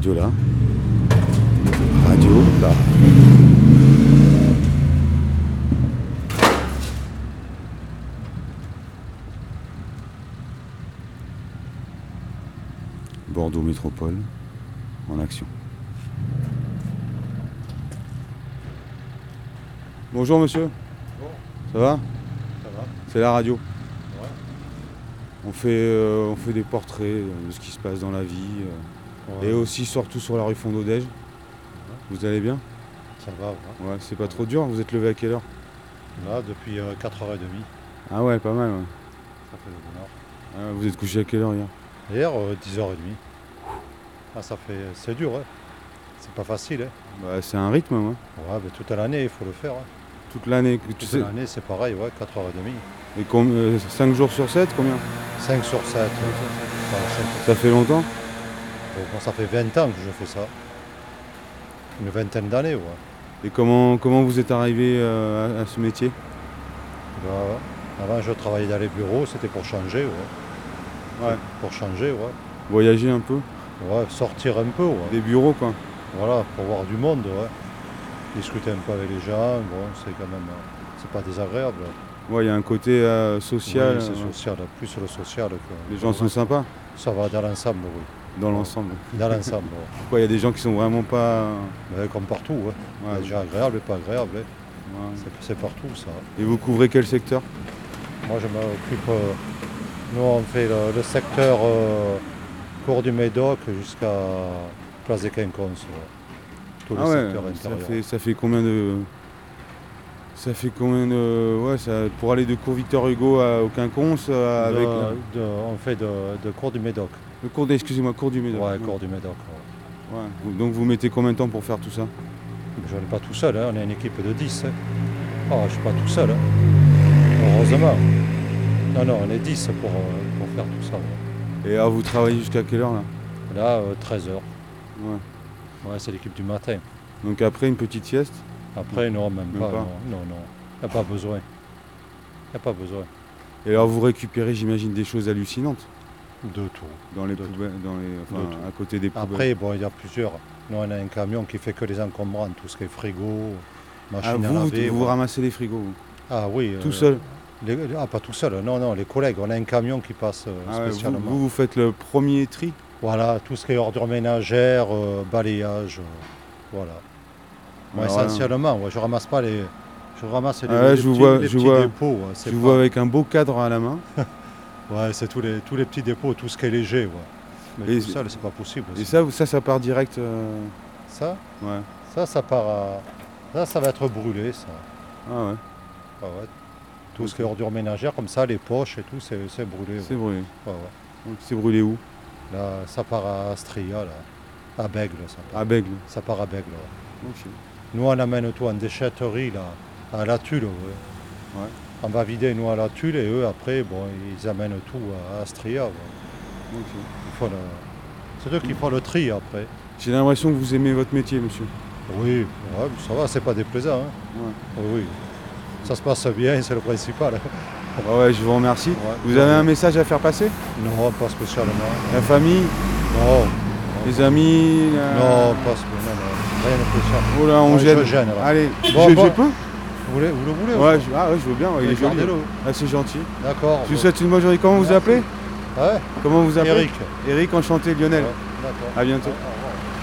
Radio là. Radio là. Bordeaux Métropole en action. Bonjour monsieur. Bonjour. Ça va? Ça va? C'est la radio. Ouais. On fait des portraits de ce qui se passe dans la vie. Ouais. Et aussi surtout sur la rue Fondodège. Vous allez bien? Ça va, ouais. Ouais, c'est pas trop dur. Vous êtes levé à quelle heure? Là, depuis 4h30, Ah ouais, pas mal. Ouais. ça fait le bonheur. Ah, vous êtes couché à quelle heure hier? Hier, 10h30. Ah, c'est dur, hein. C'est pas facile, hein. Bah, c'est un rythme, ouais. Ouais, mais toute l'année, il faut le faire, hein. Toute l'année. Tu Toute sais. l'année, c'est pareil, ouais, 4h30. Et 5 jours sur 7, combien? 5 sur 7. Ça fait longtemps? Moi, ça fait 20 ans que je fais ça. Une vingtaine d'années, ouais. Et comment vous êtes arrivé à ce métier? Bah, avant, je travaillais dans les bureaux, c'était pour changer, ouais. Ouais. Pour changer, ouais. Voyager un peu? Ouais, sortir un peu, ouais. Des bureaux, quoi. Voilà, pour voir du monde, ouais. Discuter un peu avec les gens, bon, c'est quand même, c'est pas désagréable. Ouais, il y a un côté social. Oui, c'est social, plus le social que... Les gens sont sympas Ça va dans l'ensemble, oui. dans l'ensemble. Dans l'ensemble, ouais. Pourquoi il y a des gens qui sont vraiment pas. Mais comme partout, hein. Ouais. Il y a des gens agréables et pas agréables, hein. Ouais. C'est partout, ça. Et vous couvrez quel secteur? Moi, je m'occupe... nous, on fait le secteur Cours du Médoc jusqu'à Place des Quinconces, ouais. Tout le Ah ouais, secteur intérieur. ça fait combien de. Ça fait combien de. Ouais, pour aller de cours Victor Hugo au Quinconce avec. On fait de Cours du Médoc. Le cours excusez-moi, cours du Médoc. Ouais, Cours du Médoc. Ouais. Ouais. Donc vous mettez combien de temps pour faire tout ça? Je n'ai pas tout seul, hein. On est une équipe de 10. Hein. Oh, je ne suis pas tout seul. Hein. Heureusement. Non, on est 10 pour faire tout ça. Ouais. Et alors vous travaillez jusqu'à quelle heure là? Là, 13h. Ouais. Ouais, c'est l'équipe du matin. Donc après une petite sieste? Après, non, même pas. pas. Non. Il n'y a pas besoin. Il n'y a pas besoin. Et alors vous récupérez, j'imagine, des choses hallucinantes De tout. dans les De poubelles, De tout. à côté des poubelles. Après, bon, il y a plusieurs. Nous, on a un camion qui fait que les encombrants, tout ce qui est frigo, machine à laver. Vous ramassez les frigos, vous? Ah oui. Tout seul? Pas tout seul, non, les collègues. On a un camion qui passe Ah ouais, spécialement. vous faites le premier tri? Voilà, tout ce qui est ordures ménagères, balayage, voilà. Moi, Alors, essentiellement, ouais, je ramasse pas les... Je ramasse les, Ah là, les je petits, vous vois- les je petits vois- dépôts. Ouais, Je c'est vous pas- vois avec un beau cadre à la main. Ouais, c'est tous les petits dépôts, tout ce qui est léger. Ouais. Mais Et tout seul, c'est pas possible. Et aussi. ça part direct. Ça, Ouais. ça part à... Ça va être brûlé, ça. Ah ouais, Ah ouais. Tout ce qui est ordures ménagères, comme ça, les poches et tout, c'est brûlé. Ouais. c'est brûlé. Ouais, ouais. Donc c'est brûlé où? Là, ça part à Astria, là. À Bègle, ça part. À Bègle. Ça part à Bègle, ouais. Ok. Nous, on amène tout en déchetterie, là, à la Tulle. Ouais. Ouais. On va vider, nous, à la Tulle, et eux, après, bon, ils amènent tout à Astria. Ouais. Ok. C'est eux qui font le tri, après. J'ai l'impression que vous aimez votre métier, monsieur. Oui, ouais, ça va, c'est pas déplaisant. Hein. Ouais. Oui. Ça se passe bien, c'est le principal. Ah ouais, je vous remercie. Ouais. Vous avez un message à faire passer? Non, pas spécialement. La famille, Non, les amis non, pas spécialement. Non. Rien de spécial. Oh là, on Ouais, gêne. je gêne, là. Allez, Bon, je bon. peux? Vous le voulez Ouais, je veux bien, ouais, il est joli. Gardez-le. Ah, c'est gentil. D'accord. Je vous souhaite une bonne journée. Comment vous Merci. appelez? Ouais, Comment vous appelez? Eric. Eric, enchanté, Lionel. Ouais, d'accord. À bientôt. Au revoir.